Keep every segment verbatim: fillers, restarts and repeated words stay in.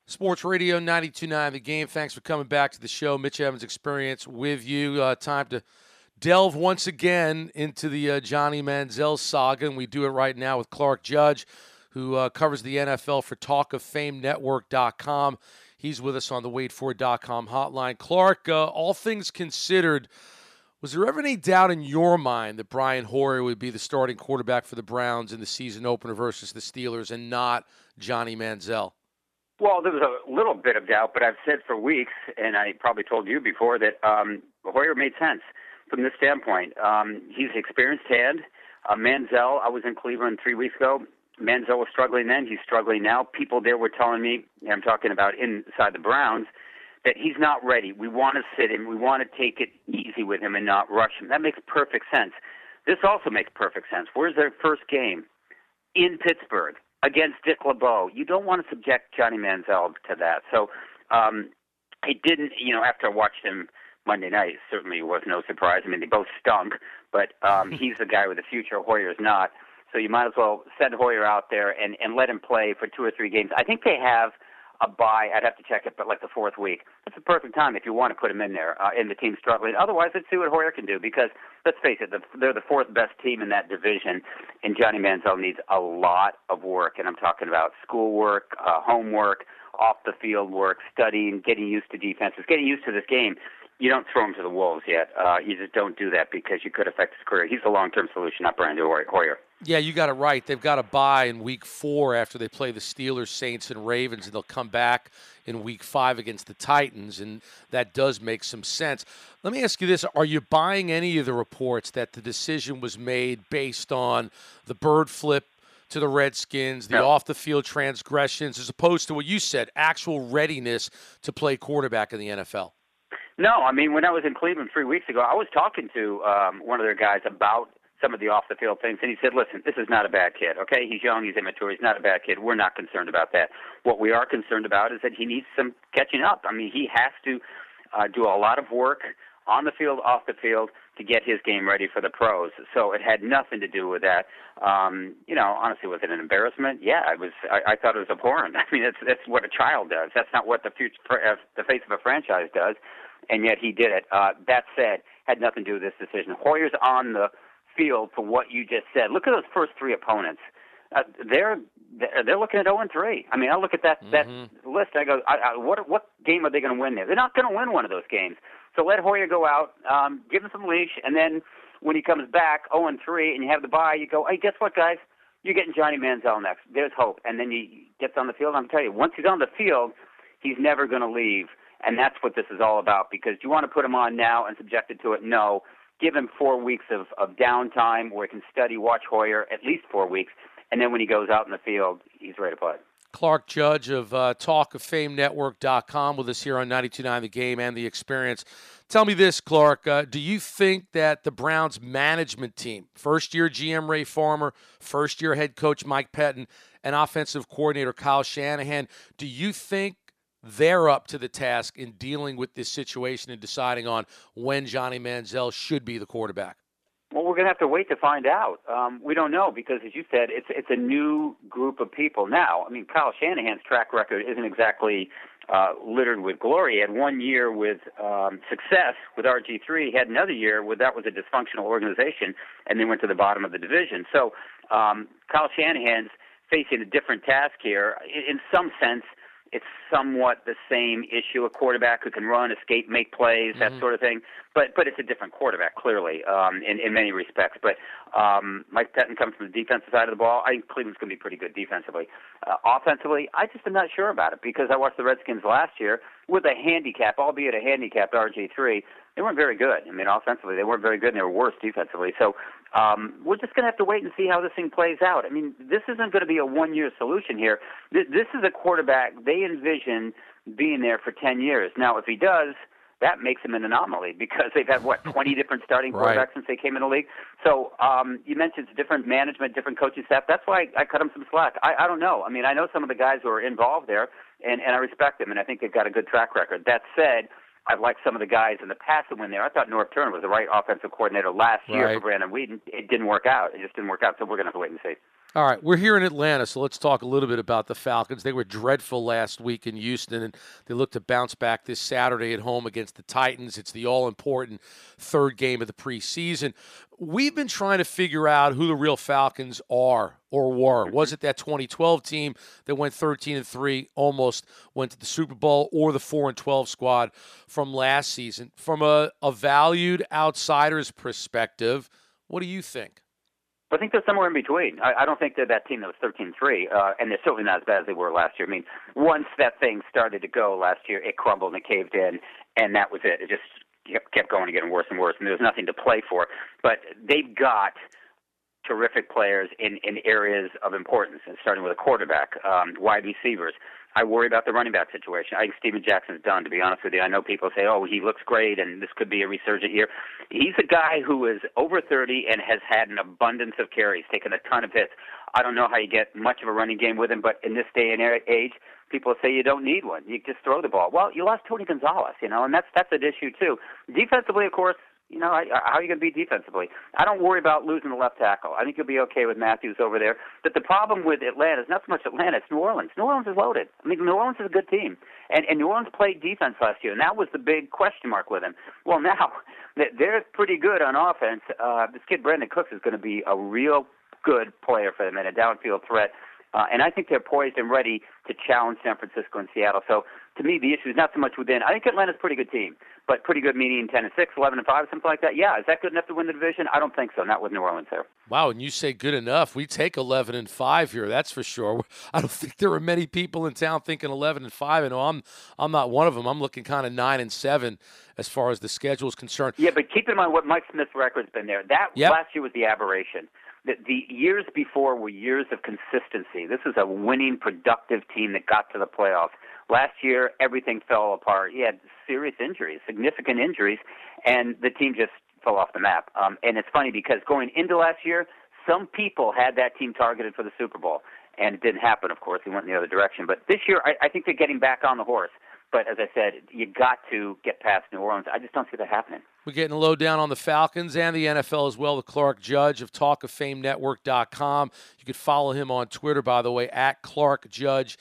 Sports Radio ninety-two point nine The Game. Thanks for coming back to the show. Mitch Evans Experience with you. Uh, time to delve once again into the uh, Johnny Manziel saga, and we do it right now with Clark Judge, who uh, covers the N F L for talk of fame network dot com. He's with us on the wait for it dot com hotline. Clark, uh, all things considered, was there ever any doubt in your mind that Brian Hoyer would be the starting quarterback for the Browns in the season opener versus the Steelers and not Johnny Manziel? Well, there was a little bit of doubt, but I've said for weeks, and I probably told you before, that um, Hoyer made sense from this standpoint. Um, he's an experienced hand. Uh, Manziel, I was in Cleveland three weeks ago. Manziel was struggling then. He's struggling now. People there were telling me, and I'm talking about inside the Browns, that he's not ready. We want to sit him. We want to take it easy with him and not rush him. That makes perfect sense. This also makes perfect sense. Where's their first game? In Pittsburgh against Dick LeBeau. You don't want to subject Johnny Manziel to that. So um, it didn't, you know, after I watched him Monday night, it certainly was no surprise. I mean, they both stunk, but um, he's the guy with the future. Hoyer's not. So you might as well send Hoyer out there and, and let him play for two or three games. I think they have a bye. I'd have to check it, but like the fourth week. That's the perfect time if you want to put him in there uh, and the team's struggling. Otherwise, let's see what Hoyer can do because, let's face it, the, they're the fourth best team in that division, and Johnny Manziel needs a lot of work, and I'm talking about schoolwork, uh, homework, off-the-field work, studying, getting used to defenses, getting used to this game. You don't throw him to the wolves yet. Uh, you just don't do that because you could affect his career. He's the long-term solution, not Brian Hoyer. Yeah, you got it right. They've got a bye in week four after they play the Steelers, Saints, and Ravens, and they'll come back in week five against the Titans, and that does make some sense. Let me ask you this. Are you buying any of the reports that the decision was made based on the bird flip to the Redskins, the no. off-the-field transgressions, as opposed to what you said, actual readiness to play quarterback in the N F L? No, I mean, when I was in Cleveland three weeks ago, I was talking to um, one of their guys about some of the off-the-field things, and he said, listen, this is not a bad kid, okay? He's young, he's immature, he's not a bad kid. We're not concerned about that. What we are concerned about is that he needs some catching up. I mean, he has to uh, do a lot of work on the field, off the field, to get his game ready for the pros. So it had nothing to do with that. Um, you know, honestly, was it an embarrassment? Yeah, it was. I, I thought it was abhorrent. I mean, that's that's what a child does. That's not what the future, uh, the face of a franchise does, and yet he did it. Uh, that said, had nothing to do with this decision. Hoyer's on the field for what you just said. Look at those first three opponents. Uh, they're they're looking at oh and three. I mean, I look at that that Mm-hmm. list. I go, I, I, what what game are they going to win there? They're not going to win one of those games. So let Hoyer go out, um, give him some leash, and then when he comes back oh and three, and you have the bye, you go, hey, guess what, guys? You're getting Johnny Manziel next. There's hope. And then he gets on the field. I'm telling you, once he's on the field, he's never going to leave. And that's what this is all about. Because do you want to put him on now and subject it to it? No. Give him four weeks of, of downtime where he can study, watch Hoyer, at least four weeks. And then when he goes out in the field, he's ready to play. Clark Judge of uh, talk of fame network dot com with us here on ninety-two point nine The Game and The Experience. Tell me this, Clark. Uh, do you think that the Browns management team, first-year G M Ray Farmer, first-year head coach Mike Pettin, and offensive coordinator Kyle Shanahan, do you think they're up to the task in dealing with this situation and deciding on when Johnny Manziel should be the quarterback? Well, we're going to have to wait to find out. Um, we don't know because, as you said, it's it's a new group of people now. I mean, Kyle Shanahan's track record isn't exactly uh, littered with glory. He had one year with um, success with R G three. He had another year where that was a dysfunctional organization, and they went to the bottom of the division. So um, Kyle Shanahan's facing a different task here. In, in some sense, it's somewhat the same issue, a quarterback who can run, escape, make plays, that Mm-hmm. sort of thing. But but it's a different quarterback, clearly, um, in, in many respects. But um, Mike Pettin comes from the defensive side of the ball. I think Cleveland's going to be pretty good defensively. Uh, offensively, I just am not sure about it because I watched the Redskins last year with a handicap, albeit a handicapped R G three. They weren't very good. I mean, offensively, they weren't very good, and they were worse defensively. So um, we're just going to have to wait and see how this thing plays out. I mean, this isn't going to be a one-year solution here. Th- this is a quarterback they envision being there for ten years. Now, if he does, that makes him an anomaly because they've had, what, twenty different starting quarterbacks Right. since they came in the league? So um, you mentioned it's different management, different coaching staff. That's why I, I cut him some slack. I, I don't know. I mean, I know some of the guys who are involved there, and, and I respect them, and I think they've got a good track record. That said, I've liked some of the guys in the past that went there. I thought Norv Turner was the right offensive coordinator last year Right. for Brandon Whedon. It didn't work out. It just didn't work out, so we're going to have to wait and see. All right, we're here in Atlanta, so let's talk a little bit about the Falcons. They were dreadful last week in Houston, and they look to bounce back this Saturday at home against the Titans. It's the all-important third game of the preseason. We've been trying to figure out who the real Falcons are or were. Was it that twenty twelve team that went thirteen and three, almost went to the Super Bowl, or the four and twelve squad from last season? From a, a valued outsider's perspective, what do you think? I think they're somewhere in between. I, I don't think they're that team that was thirteen three, uh, and they're certainly not as bad as they were last year. I mean, once that thing started to go last year, it crumbled and it caved in, and that was it. It just kept going and getting worse and worse, and there was nothing to play for. But they've got terrific players in, in areas of importance, and starting with a quarterback, um, wide receivers. I worry about the running back situation. I think Steven Jackson's done, to be honest with you. I know people say, oh, he looks great and this could be a resurgent year. He's a guy who is over thirty and has had an abundance of carries, taken a ton of hits. I don't know how you get much of a running game with him, but in this day and age, people say you don't need one. You just throw the ball. Well, you lost Tony Gonzalez, you know, and that's that's an issue too. Defensively, of course, you know, I, I, how are you going to be defensively? I don't worry about losing the left tackle. I think you'll be okay with Matthews over there. But the problem with Atlanta is not so much Atlanta, it's New Orleans. New Orleans is loaded. I mean, New Orleans is a good team. And, and New Orleans played defense last year, and that was the big question mark with them. Well, now, they're pretty good on offense. Uh, this kid, Brandon Cooks, is going to be a real good player for them and a downfield threat. Uh, and I think they're poised and ready to challenge San Francisco and Seattle. So, to me, the issue is not so much within. I think Atlanta's a pretty good team, but pretty good meaning ten and six, eleven and five, something like that. Yeah, is that good enough to win the division? I don't think so. Not with New Orleans there. Wow, and you say good enough. We take eleven and five here. That's for sure. I don't think there are many people in town thinking eleven and five. I know I'm I'm not one of them. I'm looking kind of nine and seven as far as the schedule is concerned. Yeah, but keep in mind what Mike Smith's record's been there. That yep. last year was the aberration. The, the years before were years of consistency. This is a winning, productive team that got to the playoffs. Last year, everything fell apart. He had serious injuries, significant injuries, and the team just fell off the map. Um, and it's funny because going into last year, some people had that team targeted for the Super Bowl, and it didn't happen, of course. He went in the other direction. But this year, I, I think they're getting back on the horse. But as I said, you got to get past New Orleans. I just don't see that happening. We're getting a low down on the Falcons and the N F L as well with Clark Judge of talk of fame network dot com. You could follow him on Twitter, by the way, at Clark Judge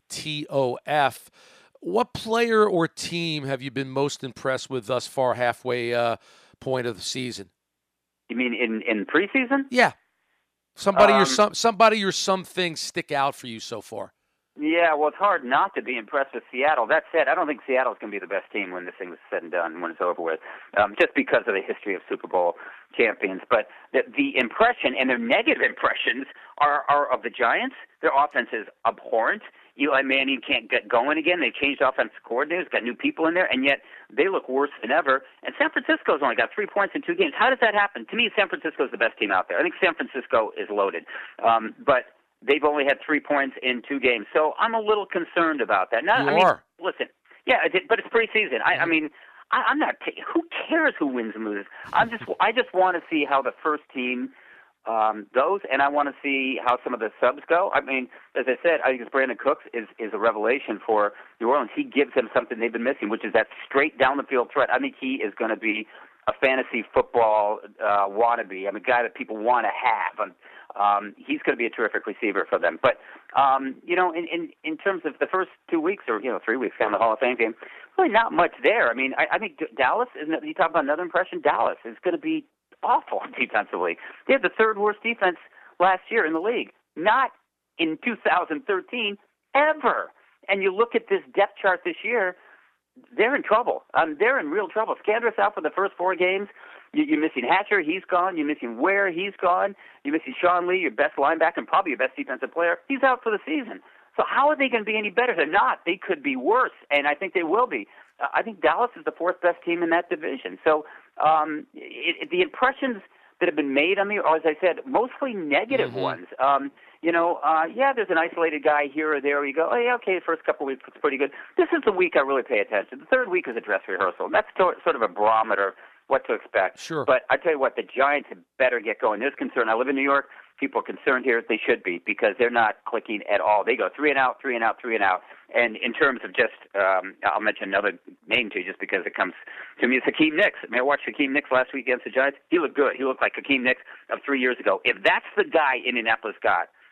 T O F. What player or team have you been most impressed with thus far, halfway uh, point of the season? You mean in, in preseason? Yeah. Somebody um, or some somebody or something stick out for you so far. Yeah, well, it's hard not to be impressed with Seattle. That said, I don't think Seattle's going to be the best team when this thing is said and done, when it's over with, um, just because of the history of Super Bowl champions. But the, the impression and their negative impressions are, are of the Giants. Their offense is abhorrent. Eli Manning can't get going again. They changed offensive coordinators, got new people in there, and yet they look worse than ever. And San Francisco's only got three points in two games. How does that happen? To me, San Francisco's the best team out there. I think San Francisco is loaded. Um, but they've only had three points in two games. So I'm a little concerned about that. Now, you I mean, are. Listen, yeah, but it's preseason. I, I mean, I, I'm not. Who cares who wins and loses? I'm just. I just want to see how the first team um, goes, and I want to see how some of the subs go. I mean, as I said, I think Brandon Cooks is is a revelation for New Orleans. He gives them something they've been missing, which is that straight down the field threat. I think he is going to be a fantasy football uh, wannabe. I'm a guy that people want to have. I'm, Um, he's going to be a terrific receiver for them. But, um, you know, in, in, in terms of the first two weeks or, you know, three weeks down the Hall of Fame game, really not much there. I mean, I, I think Dallas, isn't it, you talk about another impression, Dallas is going to be awful defensively. They had the third worst defense last year in the league, not in two thousand thirteen, ever. And you look at this depth chart this year, they're in trouble. Um, they're in real trouble. Scandrous out for the first four games. You're missing Hatcher, he's gone. You're missing Ware, he's gone. You're missing Sean Lee, your best linebacker and probably your best defensive player. He's out for the season. So how are they going to be any better? They're not. They could be worse, and I think they will be. Uh, I think Dallas is the fourth best team in that division. So um, it, it, the impressions that have been made on me are, as I said, mostly negative mm-hmm. ones. Um, you know, uh, yeah, there's an isolated guy here or there where you go, oh, yeah, okay, the first couple of weeks it's pretty good. This is the week I really pay attention. The third week is a dress rehearsal. That's sort of a barometer what to expect. Sure. But I tell you what, the Giants had better get going. There's concern. I live in New York. People are concerned here. They should be because they're not clicking at all. They go three and out, three and out, three and out. And in terms of just, um, I'll mention another name to you just because it comes to me. It's Hakeem Nicks. I mean, I watched Hakeem Nicks last week against the Giants. He looked good. He looked like Hakeem Nicks of three years ago. If that's the guy Indianapolis got,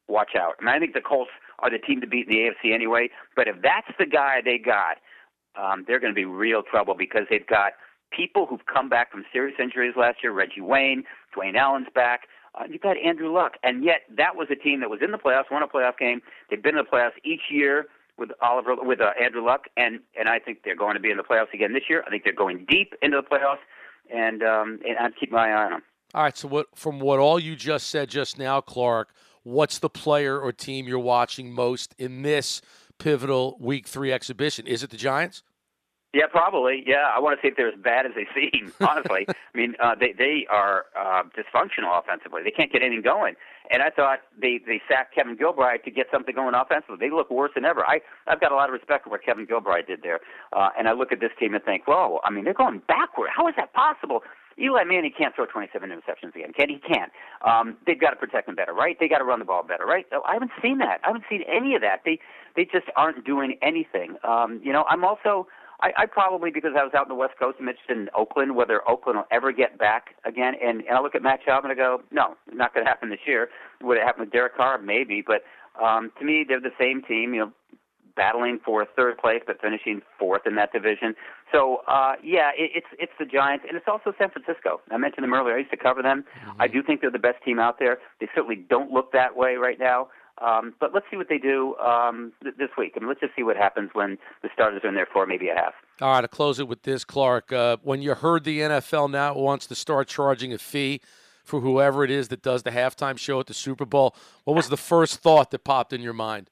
watch out. I mean, I think the Colts are the team to beat in the A F C anyway, but if that's the guy they got, um, they're going to be real trouble because they've got people who've come back from serious injuries last year. Reggie Wayne, Dwayne Allen's back. Uh, you've got Andrew Luck. And yet that was a team that was in the playoffs, won a playoff game. They've been in the playoffs each year with Oliver, with uh, Andrew Luck, and, and I think they're going to be in the playoffs again this year. I think they're going deep into the playoffs, and, um, and I'd keep my eye on them. All right, so what from what all you just said just now, Clark, what's the player or team you're watching most in this pivotal Week three exhibition? Is it the Giants? Yeah, probably. Yeah, I want to see if they're as bad as they seem, honestly. I mean, uh, they they are uh, dysfunctional offensively. They can't get anything going. And I thought they, they sacked Kevin Gilbride to get something going offensively. They look worse than ever. I, I've got a lot of respect for what Kevin Gilbride did there. Uh, and I look at this team and think, whoa, I mean, they're going backward. How is that possible? Eli Manning can't throw twenty-seven interceptions again. Can he? Can't. Um, they've got to protect him better, right? They got to run the ball better, right? So I haven't seen that. I haven't seen any of that. They they just aren't doing anything. Um, you know, I'm also I, I probably, because I was out in the West Coast, I'm interested in Oakland, whether Oakland will ever get back again. And, and I look at Matt Schaub and I go, no, not going to happen this year. Would it happen with Derek Carr? Maybe. But um, to me, they're the same team, you know, battling for third place but finishing fourth in that division. So, uh, yeah, it, it's it's the Giants, and it's also San Francisco. I mentioned them earlier. I used to cover them. Mm-hmm. I do think they're the best team out there. They certainly don't look that way right now. Um, but let's see what they do um, th- this week. I mean, let's just see what happens when the starters are in there for maybe a half. All right, to close it with this, Clark. Uh, when you heard the N F L now wants to start charging a fee for whoever it is that does the halftime show at the Super Bowl, what was the first thought that popped in your mind?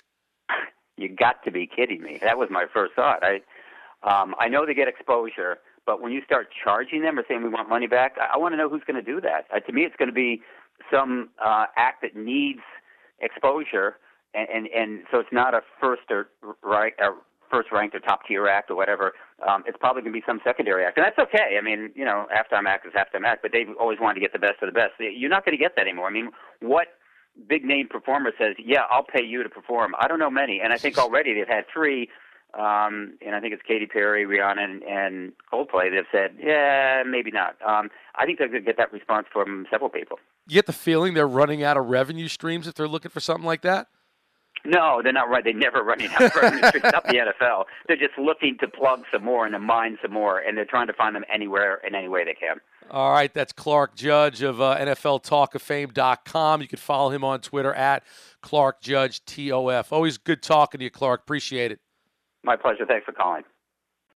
You got to be kidding me. That was my first thought. I um, I know they get exposure, but when you start charging them or saying we want money back, I, I want to know who's going to do that. Uh, to me, it's going to be some uh, act that needs exposure, and, and, and so it's not a first or right or first ranked or top tier act or whatever. Um, it's probably going to be some secondary act, and that's okay. I mean, you know, halftime act is halftime act, but they've always wanted to get the best of the best. You're not going to get that anymore. I mean, what big name performer says, yeah, I'll pay you to perform? I don't know many, and I think already they've had three, um, and I think it's Katy Perry, Rihanna, and, and Coldplay. They've said, yeah, maybe not. Um, I think they're going to get that response from several people. You get the feeling they're running out of revenue streams if they're looking for something like that? No, they're not right. They're never running out of revenue streams. Not the N F L. They're just looking to plug some more and to mine some more, and they're trying to find them anywhere in any way they can. All right, that's Clark Judge of uh, N F L Talk of Fame dot com. You can follow him on Twitter at Clark Judge T O F. Always good talking to you, Clark. Appreciate it. My pleasure. Thanks for calling.